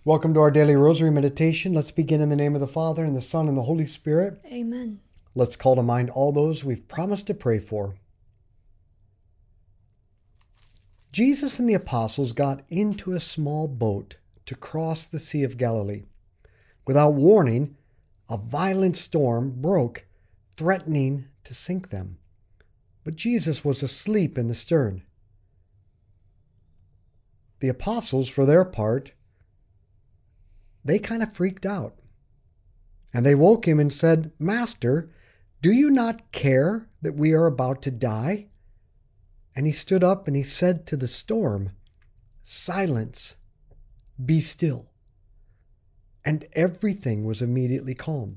Welcome to our daily rosary meditation. Let's begin in the name of the Father, and the Son, and the Holy Spirit. Amen. Let's call to mind all those we've promised to pray for. Jesus and the apostles got into a small boat to cross the Sea of Galilee. Without warning, a violent storm broke, threatening to sink them. But Jesus was asleep in the stern. The apostles, for their part, they kind of freaked out. And they woke him and said, "Master, do you not care that we are about to die?" And he stood up and he said to the storm, "Silence, be still." And everything was immediately calm.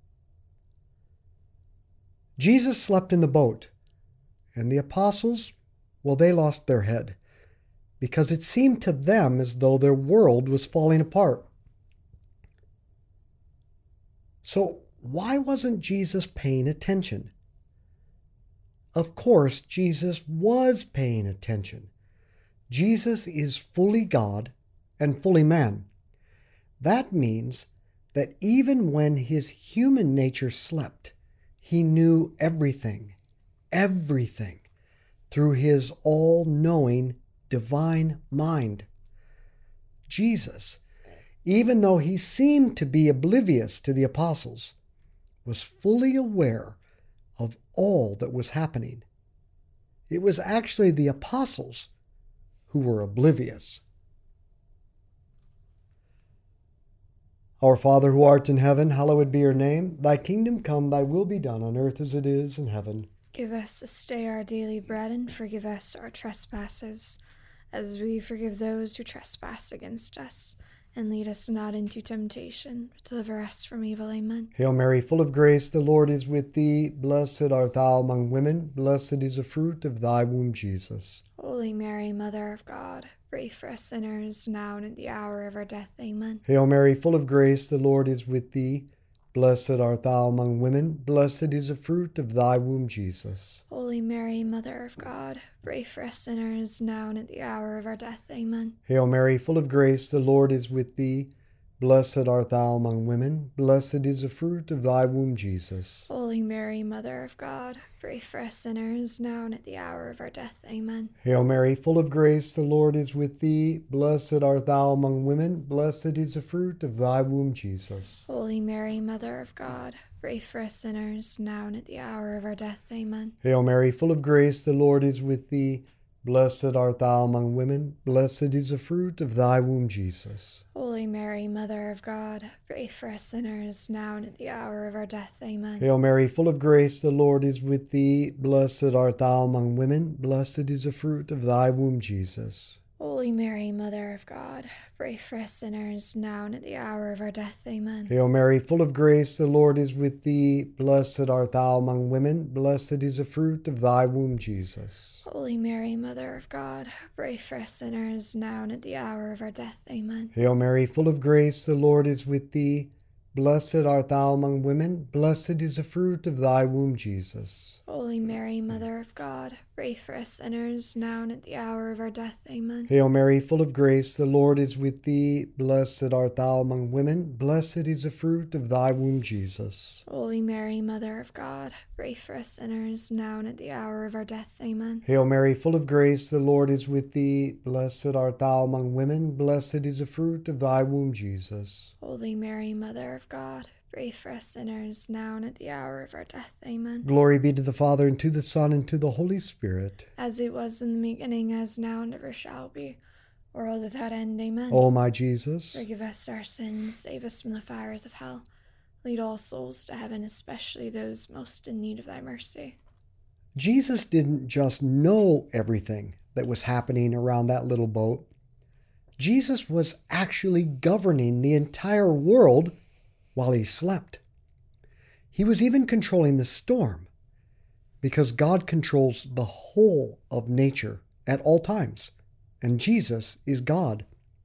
Jesus slept in the boat, and the apostles, well, they lost their head, because it seemed to them as though their world was falling apart. So why wasn't Jesus paying attention? Of course, Jesus was paying attention. Jesus is fully God and fully man. That means that even when his human nature slept, he knew everything, through his all-knowing divine mind. Jesus, even though he seemed to be oblivious to the apostles, was fully aware of all that was happening. It was actually the apostles who were oblivious. Our Father who art in heaven, hallowed be your name. Thy kingdom come, thy will be done on earth as it is in heaven. Give us this day our daily bread, and forgive us our trespasses, as we forgive those who trespass against us. And lead us not into temptation, but deliver us from evil. Amen. Hail Mary, full of grace, the Lord is with thee. Blessed art thou among women. Blessed is the fruit of thy womb, Jesus. Holy Mary, Mother of God, pray for us sinners, now and at the hour of our death. Amen. Hail Mary, full of grace, the Lord is with thee. Blessed art thou among women. Blessed is the fruit of thy womb, Jesus. Holy Mary, Mother of God, pray for us sinners, now and at the hour of our death. Amen. Hail Mary, full of grace, the Lord is with thee. Blessed art thou among women. Blessed is the fruit of thy womb, Jesus. Holy Mary, Mother of God, pray for us sinners, now and at the hour of our death. Amen. Hail Mary, full of grace, the Lord is with thee. Blessed art thou among women. Blessed is the fruit of thy womb, Jesus. Holy Mary, Mother of God, pray for us sinners, now and at the hour of our death. Amen. Hail Mary, full of grace, the Lord is with thee. Blessed art thou among women. Blessed is the fruit of thy womb, Jesus. Holy Mary, Mother of God, pray for us sinners, now and at the hour of our death. Amen. Hail Mary, full of grace, the Lord is with thee. Blessed art thou among women. Blessed is the fruit of thy womb, Jesus. Holy Mary, Mother of God, pray for us sinners, now and at the hour of our death. Amen. Hail Mary, full of grace, the Lord is with thee. Blessed art thou among women. Blessed is the fruit of thy womb, Jesus. Holy Mary, Mother of God, pray for us sinners, now and at the hour of our death. Amen. Hail Mary, full of grace, the Lord is with thee. Blessed art thou among women. Blessed is the fruit of thy womb, Jesus. Holy Mary, Mother of God, pray for us sinners, now and at the hour of our death. Amen. Hail Mary, full of grace, the Lord is with thee. Blessed art thou among women. Blessed is the fruit of thy womb, Jesus. Holy Mary, Mother of God, pray for us sinners, now and at the hour of our death. Amen. Hail Mary, full of grace, the Lord is with thee. Blessed art thou among women. Blessed is the fruit of thy womb, Jesus. Holy Mary, Mother of God, pray for us sinners, now and at the hour of our death. Amen. Glory be to the Father, and to the Son, and to the Holy Spirit. As it was in the beginning, as now, and ever shall be, world without end. Amen. O my Jesus, Forgive us our sins, save us from the fires of hell. Lead all souls to heaven, especially those most in need of thy mercy. Jesus didn't just know everything that was happening around that little boat. Jesus was actually governing the entire world while he slept. He was even controlling the storm, because God controls the whole of nature at all times, and Jesus is God.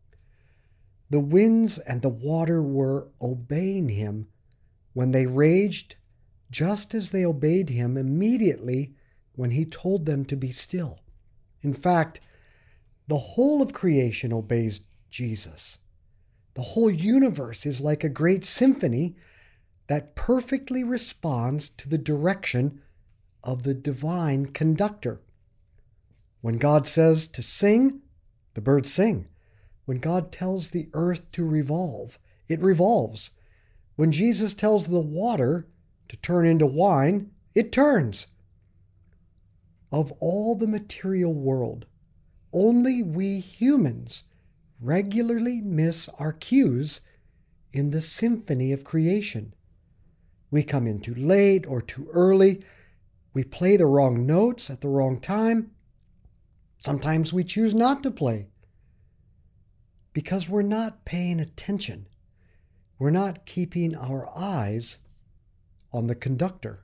The winds and the water were obeying him when they raged, just as they obeyed him immediately when he told them to be still. In fact, the whole of creation obeys Jesus. The whole universe is like a great symphony that perfectly responds to the direction of the divine conductor. When God says to sing, the birds sing. When God tells the earth to revolve, it revolves. When Jesus tells the water to turn into wine, it turns. Of all the material world, only we humans regularly miss our cues in the symphony of creation. We come in too late or too early. We play the wrong notes at the wrong time. Sometimes we choose not to play because we're not paying attention. We're not keeping our eyes on the conductor.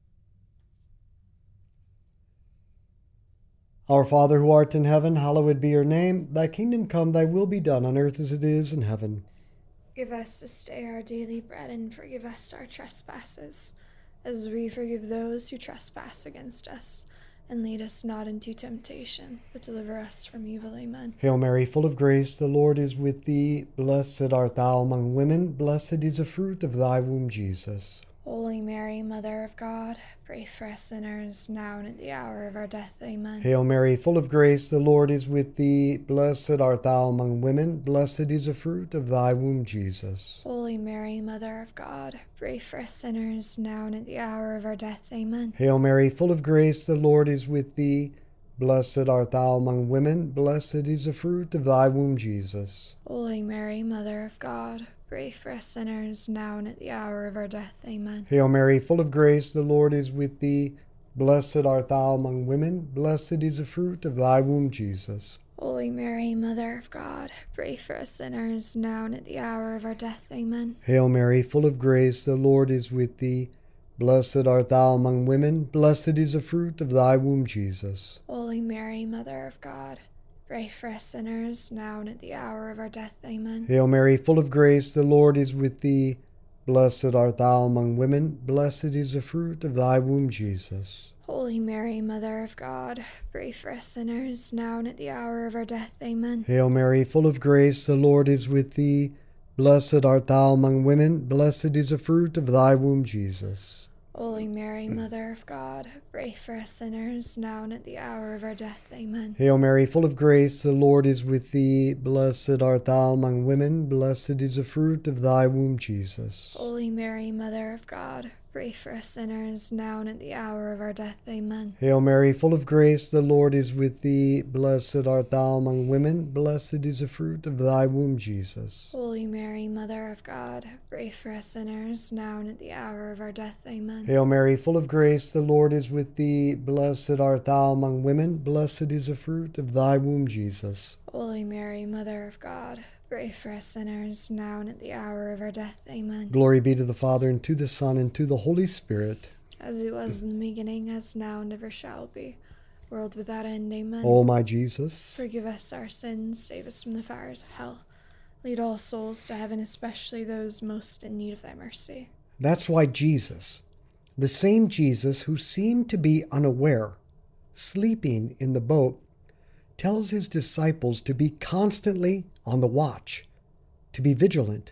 Our Father who art in heaven, hallowed be your name. Thy kingdom come, thy will be done on earth as it is in heaven. Give us this day our daily bread, and forgive us our trespasses, as we forgive those who trespass against us. And lead us not into temptation, but deliver us from evil. Amen. Hail Mary, full of grace, the Lord is with thee. Blessed art thou among women. Blessed is the fruit of thy womb, Jesus. Holy Mary, Mother of God, pray for us sinners, now and at the hour of our death. Amen. Hail Mary, full of grace, the Lord is with thee. Blessed art thou among women. Blessed is the fruit of thy womb, Jesus. Holy Mary, Mother of God, pray for us sinners, now and at the hour of our death. Amen. Hail Mary, full of grace, the Lord is with thee. Blessed art thou among women. Blessed is the fruit of thy womb, Jesus. Holy Mary, Mother of God, pray for us sinners, now and at the hour of our death. Amen. Hail Mary, full of grace, the Lord is with thee. Blessed art thou among women. Blessed is the fruit of thy womb, Jesus. Holy Mary, Mother of God, pray for us sinners, now and at the hour of our death. Amen. Hail Mary, full of grace, the Lord is with thee. Blessed art thou among women. Blessed is the fruit of thy womb, Jesus. Holy Mary, Mother of God, pray for us sinners, now and at the hour of our death. Amen. Hail Mary, full of grace, the Lord is with thee. Blessed art thou among women. Blessed is the fruit of thy womb, Jesus. Holy Mary, Mother of God, pray for us sinners, now and at the hour of our death. Amen. Hail Mary, full of grace, the Lord is with thee. Blessed art thou among women. Blessed is the fruit of thy womb, Jesus. Holy Mary, Mother of God, pray for us sinners, now and at the hour of our death. Amen. Hail Mary, full of grace, the Lord is with thee. Blessed art thou among women. Blessed is the fruit of thy womb, Jesus. Holy Mary, Mother of God, pray for us sinners, now and at the hour of our death. Amen. Hail Mary, full of grace, the Lord is with thee. Blessed art thou among women. Blessed is the fruit of thy womb, Jesus. Holy Mary, Mother of God, pray for us sinners, now and at the hour of our death. Amen. Hail Mary, full of grace, the Lord is with thee. Blessed art thou among women. Blessed is the fruit of thy womb, Jesus. Holy Mary, Mother of God, pray for us sinners, now and at the hour of our death. Amen. Glory be to the Father, and to the Son, and to the Holy Spirit. As it was in the beginning, as now, and ever shall be, world without end. Amen. O my Jesus, forgive us our sins, save us from the fires of hell. Lead all souls to heaven, especially those most in need of thy mercy. that's why Jesus, the same Jesus who seemed to be unaware, sleeping in the boat, tells his disciples to be constantly on the watch, to be vigilant,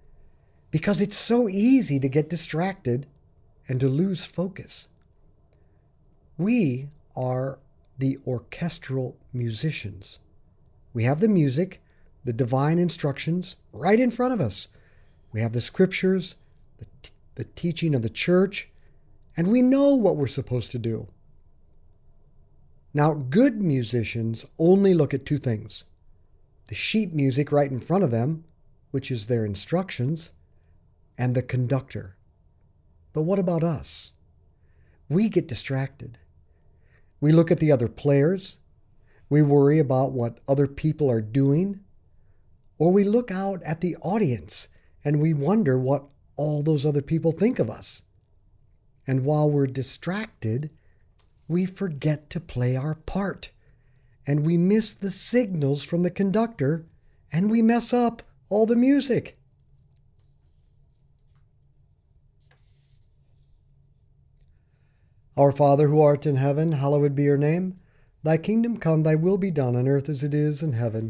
because it's so easy to get distracted and to lose focus. We are the orchestral musicians. We have the music, the divine instructions right in front of us. We have the scriptures, the teaching of the church, and we know what we're supposed to do. Now, good musicians only look at two things: the sheet music right in front of them, which is their instructions, and the conductor. But what about us? We get distracted. We look at the other players. We worry about what other people are doing. Or we look out at the audience and we wonder what all those other people think of us. And while we're distracted, we forget to play our part. And we miss the signals from the conductor, and we mess up all the music. Our Father who art in heaven, hallowed be your name. Thy kingdom come, thy will be done on earth as it is in heaven.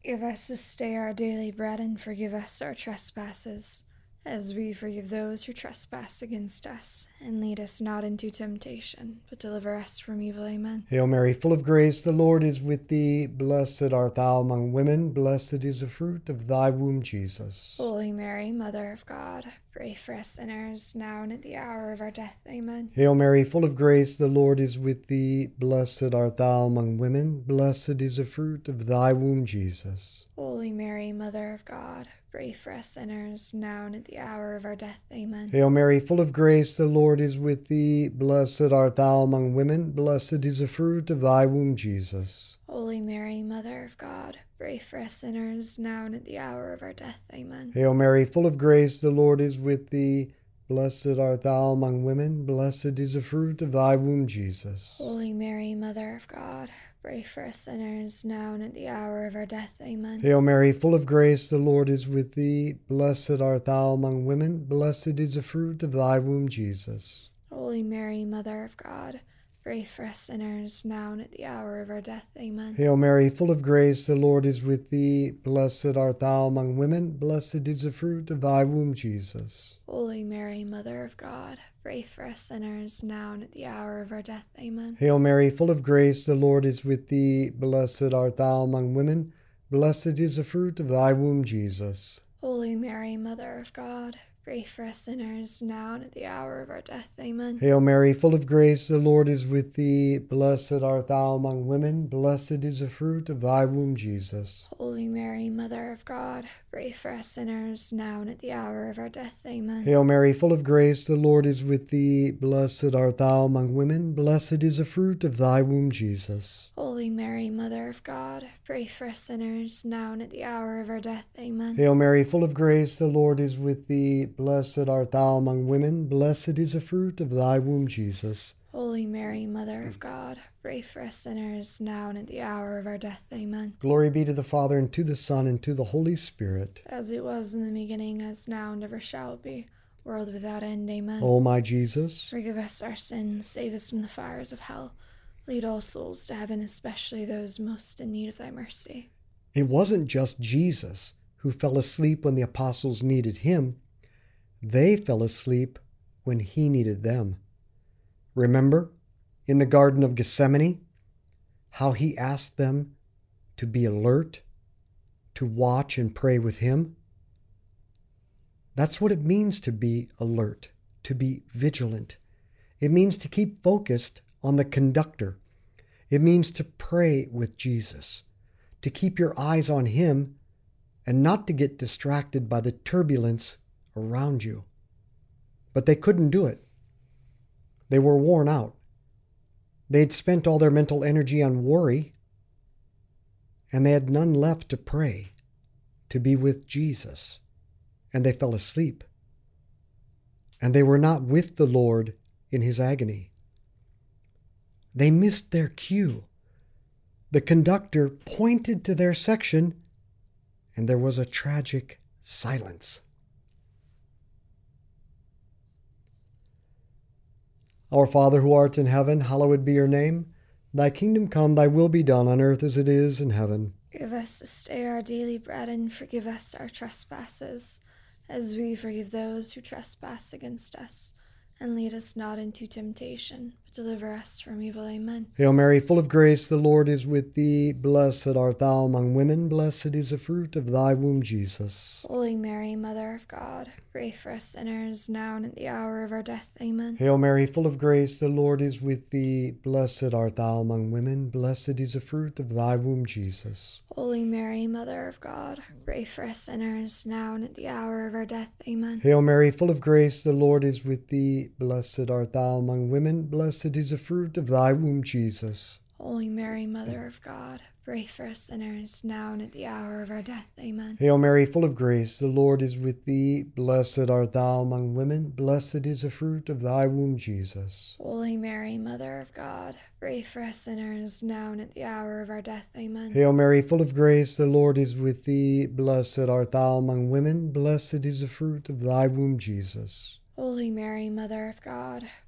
Give us this day our daily bread, and forgive us our trespasses, as we forgive those who trespass against us. And lead us not into temptation, but deliver us from evil. Amen. Hail Mary, full of grace, the Lord is with thee. Blessed art thou among women. Blessed is the fruit of thy womb, Jesus. Holy Mary, Mother of God, pray for us sinners, now and at the hour of our death. Amen. Hail Mary, full of grace, the Lord is with thee. Blessed art thou among women. Blessed is the fruit of thy womb, Jesus. Holy Mary, Mother of God, pray for us sinners, now and at the hour of our death. Amen. Hail Mary, full of grace, the Lord is with thee. Blessed art thou among women. Blessed is the fruit of thy womb, Jesus. Holy Mary, Mother of God, pray for us sinners, now and at the hour of our death. Amen. Hail Mary, full of grace, the Lord is with thee. Blessed art thou among women. Blessed is the fruit of thy womb, Jesus. Holy Mary, Mother of God, pray for us sinners, now and at the hour of our death. Amen. Hail Mary, full of grace, the Lord is with thee. Blessed art thou among women. Blessed is the fruit of thy womb, Jesus. Holy Mary, Mother of God, pray for us sinners, now and at the hour of our death. Amen. Hail Mary, full of grace, the Lord is with thee. Blessed art thou among women. Blessed is the fruit of thy womb, Jesus. Holy Mary, Mother of God, pray for us sinners, now and at the hour of our death. Amen. Hail Mary, full of grace, the Lord is with thee. Blessed art thou among women. Blessed is the fruit of thy womb, Jesus. Holy Mary, Mother of God, pray for us sinners, now and at the hour of our death. Amen. Hail Mary, full of grace, the Lord is with thee. Blessed art thou among women. Blessed is the fruit of thy womb, Jesus. Holy Mary, Mother of God, pray for us sinners, now and at the hour of our death. Amen. Hail Mary, full of grace, the Lord is with thee. Blessed art thou among women. Blessed is the fruit of thy womb, Jesus. Holy Mary, Mother of God, pray for us sinners, now and at the hour of our death. Amen. Hail Mary, full of grace, the Lord is with thee. Blessed art thou among women. Blessed is the fruit of thy womb, Jesus. Holy Mary, Mother of God, pray for us sinners, now and at the hour of our death. Amen. Glory be to the Father, and to the Son, and to the Holy Spirit. As it was in the beginning, as now, and ever shall be, world without end. Amen. O my Jesus, Forgive us our sins, save us from the fires of hell. Lead all souls to heaven, especially those most in need of thy mercy. it wasn't just Jesus who fell asleep when the apostles needed him. They fell asleep when he needed them. Remember, in the Garden of Gethsemane, how he asked them to be alert, to watch and pray with him? That's what it means to be alert, to be vigilant. It means to keep focused on the conductor. It means to pray with Jesus, to keep your eyes on him and not to get distracted by the turbulence around you. But they couldn't do it. They were worn out. They'd spent all their mental energy on worry, and they had none left to pray, to be with Jesus. And they fell asleep. And they were not with the Lord in his agony. They missed their cue. The conductor pointed to their section, and there was a tragic silence. Our Father who art in heaven, hallowed be your name. Thy kingdom come, thy will be done on earth as it is in heaven. Give us this day our daily bread, and forgive us our trespasses, as we forgive those who trespass against us. And lead us not into temptation, but deliver us from evil. Amen. Hail Mary, full of grace, the Lord is with thee. Blessed art thou among women. Blessed is the fruit of thy womb, Jesus. Holy Mary, Mother of God, pray for us sinners, now and at the hour of our death. Amen. Hail Mary, full of grace, the Lord is with thee. Blessed art thou among women. Blessed is the fruit of thy womb, Jesus. Holy Mary, Mother of God, pray for us sinners, now and at the hour of our death. Amen. Hail Mary, full of grace, the Lord is with thee. Blessed art thou among women. Blessed is the fruit of thy womb, Jesus. Holy Mary, Mother of God, pray for us sinners, now and at the hour of our death. Amen. Hail Mary, full of grace, the Lord is with thee. Blessed art thou among women. Blessed is the fruit of thy womb, Jesus. Holy Mary, Mother of God, pray for us sinners, now and at the hour of our death. Amen. Hail Mary, full of grace, the Lord is with thee. Blessed art thou among women. Blessed is the fruit of thy womb, Jesus. Holy Mary, Mother of God,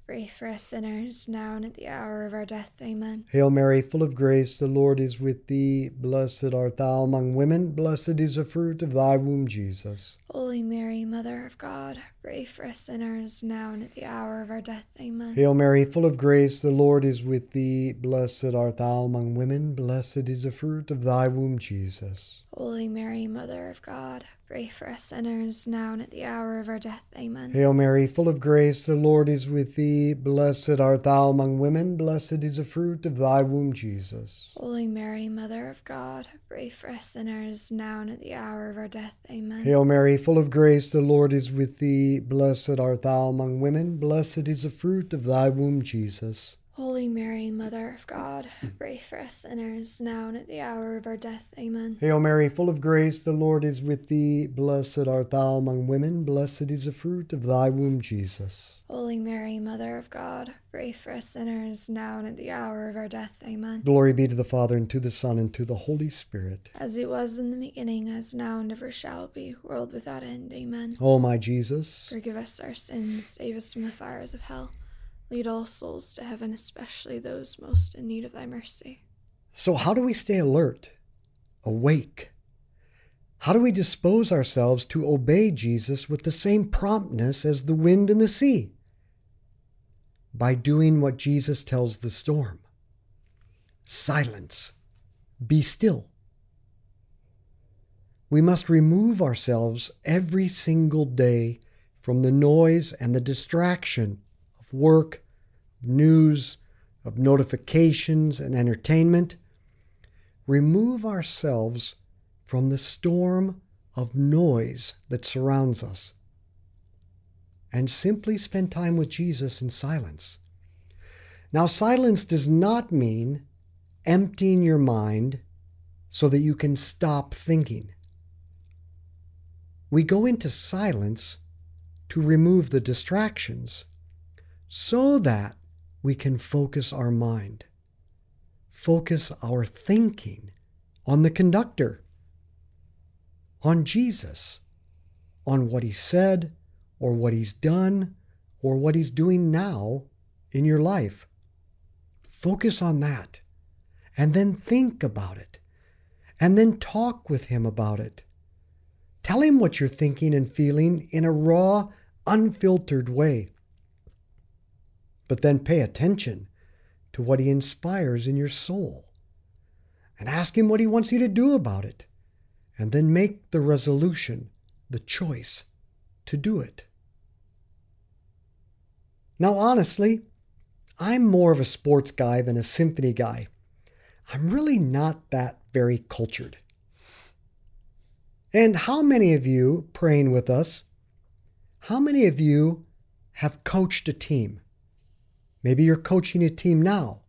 pray for us sinners, now and at the hour of our death. Amen. Hail Mary, full of grace, the Lord is with thee. Blessed art thou among women. Blessed is the fruit of thy womb, Jesus. Holy Mary, Mother of God, pray for us sinners, now and at the hour of our death. Amen. Hail Mary, full of grace, the Lord is with thee. Blessed art thou among women. Blessed is the fruit of thy womb, Jesus. Holy Mary, Mother of God, pray for us sinners, now and at the hour of our death. Amen. Hail Mary, full of grace, the Lord is with thee. Blessed art thou among women. Blessed is the fruit of thy womb, Jesus. Holy Mary, Mother of God, pray for us sinners, now and at the hour of our death. Amen. Hail Mary, full of grace, the Lord is with thee. Blessed art thou among women. Blessed is the fruit of thy womb, Jesus. Holy Mary, Mother of God, pray for us sinners, now and at the hour of our death. Amen. Hail Mary, full of grace, the Lord is with thee. Blessed art thou among women. Blessed is the fruit of thy womb, Jesus. Holy Mary, Mother of God, pray for us sinners, now and at the hour of our death. Amen. Glory be to the Father, and to the Son, and to the Holy Spirit. As it was in the beginning, as now and ever shall be, world without end. Amen. O my Jesus, Forgive us our sins, save us from the fires of hell. Lead all souls to heaven, especially those most in need of thy mercy. so how do we stay alert, awake? How do we dispose ourselves to obey Jesus with the same promptness as the wind and the sea? By doing what Jesus tells the storm. Silence. Be still. We must remove ourselves every single day from the noise and the distraction of work, news, of notifications and entertainment. Remove ourselves from the storm of noise that surrounds us and simply spend time with Jesus in silence. Now, silence does not mean emptying your mind so that you can stop thinking. We go into silence to remove the distractions so that we can focus our mind, focus our thinking on the conductor, on Jesus, on what he said, or what he's done, or what he's doing now in your life. Focus on that, and then think about it, and then talk with him about it. Tell him what you're thinking and feeling in a raw, unfiltered way. But then pay attention to what he inspires in your soul, and ask him what he wants you to do about it, and then make the resolution, the choice to do it. Now, honestly, I'm more of a sports guy than a symphony guy. I'm really not that very cultured. And how many of you praying with us, how many of you have coached a team? Maybe you're coaching a team now.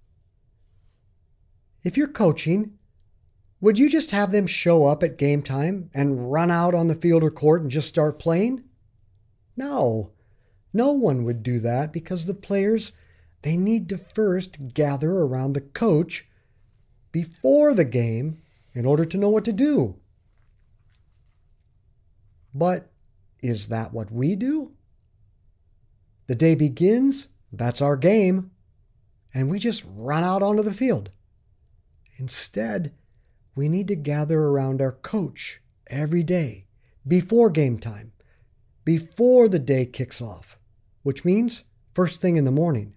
If you're coaching, would you just have them show up at game time and run out on the field or court and just start playing? No. No one would do that because the players, they need to first gather around the coach before the game in order to know what to do. But is that what we do? The day begins, that's our game, and we just run out onto the field. Instead, we need to gather around our coach every day before game time, before the day kicks off, which means first thing in the morning.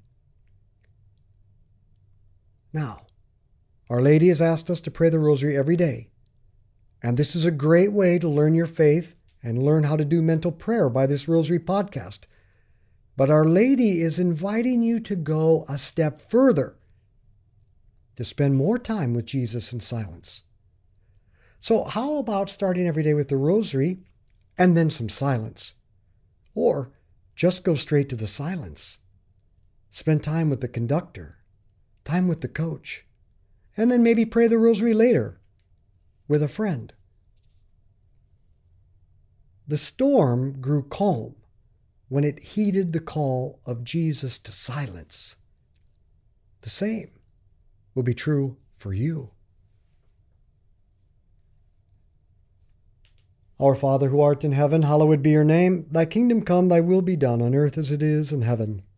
Now, Our Lady has asked us to pray the rosary every day, and this is a great way to learn your faith and learn how to do mental prayer by this rosary podcast. But Our Lady is inviting you to go a step further, to spend more time with Jesus in silence. So how about starting every day with the rosary and then some silence? Or just go straight to the silence. Spend time with the conductor, time with the coach, and then maybe pray the rosary later with a friend. The storm grew calm when it heeded the call of Jesus to silence. The same will be true for you. Our Father who art in heaven, hallowed be your name. Thy kingdom come, thy will be done on earth as it is in heaven.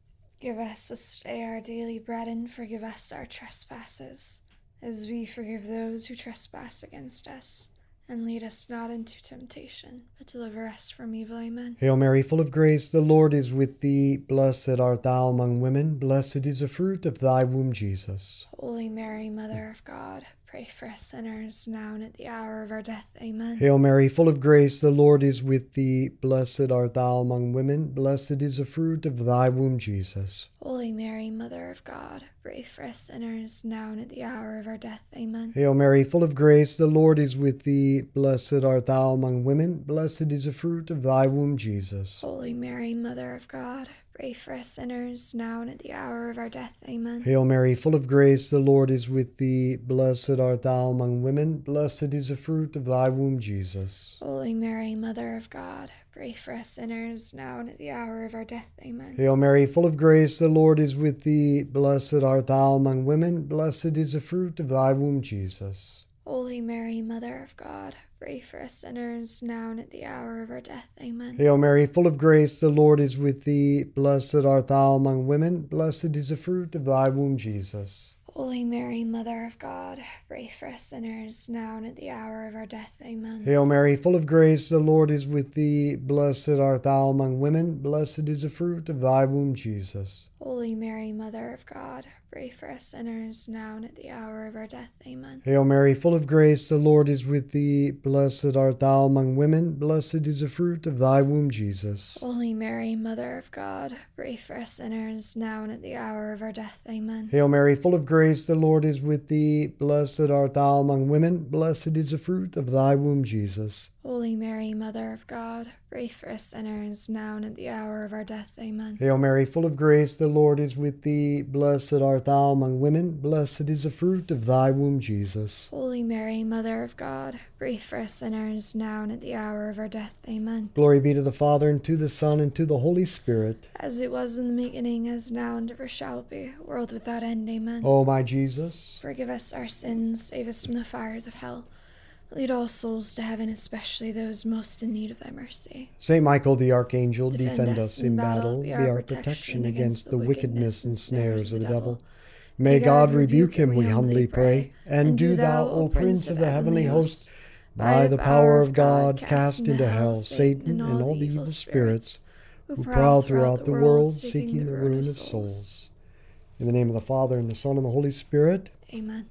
Give us this day our daily bread, and forgive us our trespasses, as we forgive those who trespass against us. And lead us not into temptation, but deliver us from evil. Amen. Hail Mary, full of grace, the Lord is with thee. Blessed art thou among women. Blessed is the fruit of thy womb, Jesus. Holy Mary, Mother of God, pray for us sinners, now and at the hour of our death. Amen. Hail Mary, full of grace, the Lord is with thee. Blessed art thou among women. Blessed is the fruit of thy womb, Jesus. Holy Mary, Mother of God, pray for us sinners, now and at the hour of our death. Amen. Hail Mary, full of grace, the Lord is with thee. Blessed art thou among women. Blessed is the fruit of thy womb, Jesus. Holy Mary, Mother of God, pray for us sinners, now and at the hour of our death. Amen. Hail Mary, full of grace, the Lord is with thee. Blessed art thou among women. Blessed is the fruit of thy womb, Jesus. Holy Mary, Mother of God, pray for us sinners, now and at the hour of our death. Amen. Hail Mary, full of grace, the Lord is with thee. Blessed art thou among women. Blessed is the fruit of thy womb, Jesus. Holy Mary, Mother of God, pray for us sinners, now and at the hour of our death. Amen. Hail Mary, full of grace, the Lord is with thee. Blessed art thou among women. Blessed is the fruit of thy womb, Jesus. Holy Mary, Mother of God, pray for us sinners, now and at the hour of our death. Amen. Hail Mary, full of grace, the Lord is with thee. Blessed art thou among women. Blessed is the fruit of thy womb, Jesus. Holy Mary, Mother of God, pray for us sinners, now and at the hour of our death. Amen. Hail Mary, full of grace, the Lord is with thee. Blessed art thou among women. Blessed is the fruit of thy womb, Jesus. Holy Mary, Mother of God, pray for us sinners, now and at the hour of our death. Amen. Hail Mary, full of grace, the Lord is with thee. Blessed art thou among women. Blessed is the fruit of thy womb, Jesus. Holy Mary, Mother of God, pray for us sinners, now and at the hour of our death. Amen. Hail Mary, full of grace, the Lord is with thee. Blessed art thou among women. Blessed is the fruit of thy womb, Jesus. Holy Mary, Mother of God, pray for us sinners, now and at the hour of our death. Amen. Glory be to the Father, and to the Son, and to the Holy Spirit. As it was in the beginning, as now, and ever shall be, world without end. Amen. O my Jesus, forgive us our sins, save us from the fires of hell. Lead all souls to heaven, especially those most in need of thy mercy. Saint Michael the Archangel, Defend us in battle. Be our protection against the wickedness and snares of the devil. May God rebuke him, we humbly pray. And do thou, O Prince of the heavenly host, by the power of God, cast into hell Satan and all the evil spirits who prowl throughout the world, seeking the ruin of souls. In the name of the Father, and the Son, and the Holy Spirit. Amen.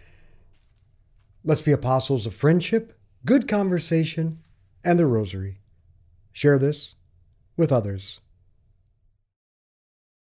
Let's be apostles of friendship, good conversation, and the rosary. Share this with others.